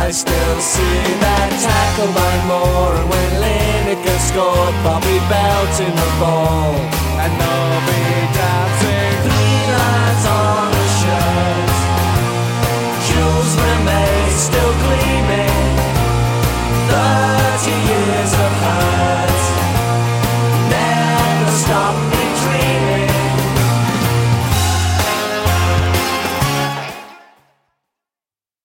I still see that tackle by Moore. And when Lineker scored, Bobby belting the ball. And nobody dancing, 3 lines on a shirt. Jules Rimet still gleaming, 30 years of hurt never stopped me.